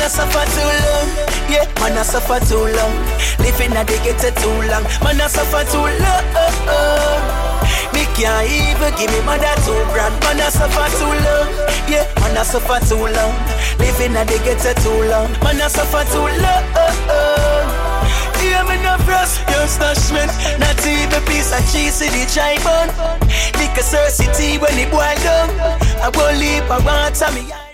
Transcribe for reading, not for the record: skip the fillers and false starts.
I suffer too long. Yeah, man I suffer too long. Living at the ghetto too long. Man I suffer too long. Me can't even give me mother $2,000. Man I suffer too long. Yeah, man I suffer too long. Living at the ghetto too long. Man I suffer too long. Yeah, me no frost, your stashment. Not even piece of cheese in the chai bun. Lick a city when it boil down. I won't leave, I want to me.